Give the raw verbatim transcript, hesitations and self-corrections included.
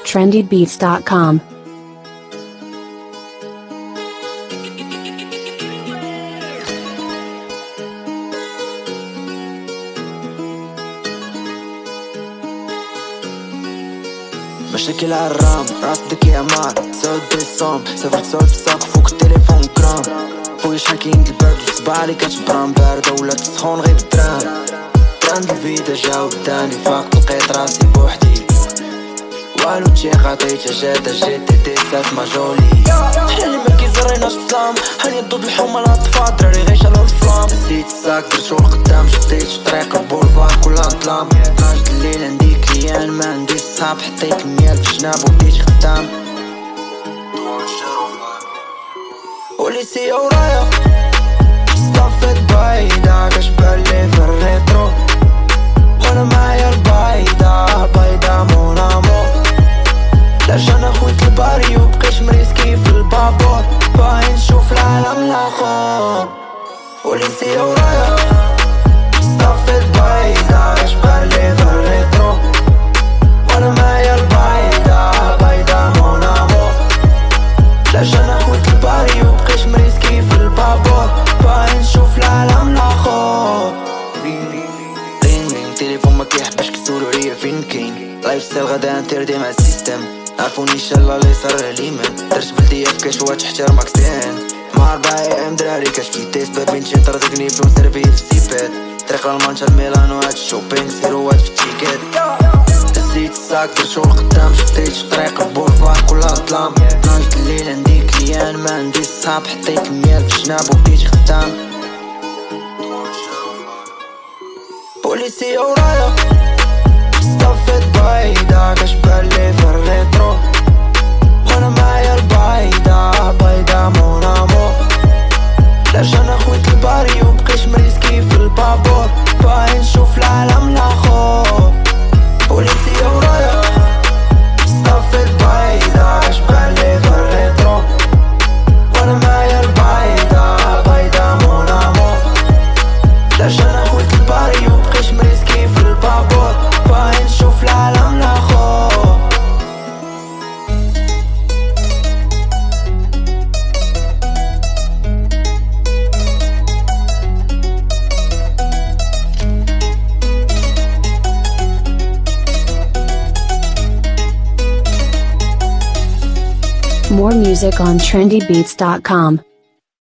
trendy beats dot com. مشاكل عالرام راسدك يا مار سعود ديسوم سافرت سعود في الساق فوق التليفون كرام فوقي شحال كاين البرد وصبالي كتبران باردة ولا تسخون غير بالدرام تراند الفيدا جا وداني فاقت لقيت راسي بوحدي والو تشي خطيتها جادة جيتي تيسات ماجولي حنا اللي مكيزريناش الظلام هاني ضد الحومة الأطفال دراري غيشالو الفلام نسيت الساك درت شغل قدام شديت طريق البولفار كلها ظلام ناجد الليل عندي كليان ما عنديش صحاب حطيت الميال في جناب وبديت خدام وليسي ورايا صطفت بايدة كشبالي في الريترو وانا معايا البايدة بايدة مون امور لرجع نخوت الباري وبقيت مريسكي في البابور باغي نشوف العالم الاخر وليسي ورايا صطفت بايدة كشبالي في الريترو وانا معايا البايدة بايدة مون امور لرجع نخوت الباري وبقيت مريسكي في البابور باغي نشوف العالم الاخر تليفون ما كيحبش كيسولو عليا فين كاين لايف ستايل غدا نتردي مع السيستم عرفوني ان شاء الله اللي صار عليمن درت بلدية في كشوة تحترمك زين مع ربعي ام دراري كشفي تيست بابين شي طردقني فلوس سيرفي في السيبات طريق المانشا الميلانو هاد الشوبينغ سيروات في التيكات نسيت الساك درت شغل قدام شديت طريق البولفار كلها ظلام ناجد الليل عندي كليان ما عنديش صحاب حطيت الميال في جناب وبديت خدام بوليسي ورايا صطفت بايدة كشبالي في الريترو وانا معايا البايدة بايدة مون امور لرجع نخوت الباري وبقيت مريسكي في البابور باغي نشوف العالم الاخر بوليسي ورايا صطفت بايدة كشبالي في الريترو وانا معايا البايدة بايدة مون امور لرجع نخوت الباري وبقيت مريسكي في البابور باغي نشوف العالم الاخر More music on trendy beats dot com.